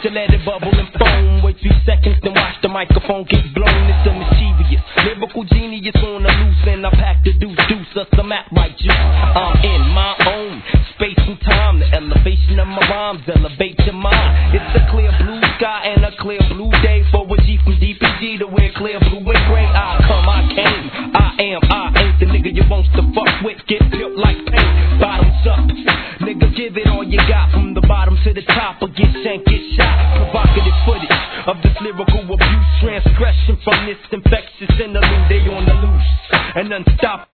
to let it bubble and foam. Wait 3 seconds, then watch the microphone get blown. It's a mischievous lyrical genius on the loose, and I pack the deuce us some act right juice. I'm in my own space and time. The elevation of my rhymes elevate your mind. It's a clear blue sky and a clear blue day for a G from DPG to wear clear blue and gray. I come, I came, I am, I ain't the nigga you wants to fuck with. Get built like paint, bottoms up. Nigga, give it all you got from the bottom to the top, or get shanked, get shot. Provocative footage of this lyrical abuse, transgression from this infectious interlude. They on the loose and unstoppable.